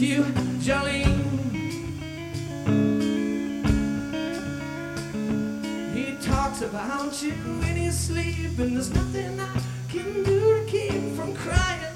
you, Jolene. He talks about you in his sleep, and there's nothing I can do to keep from crying.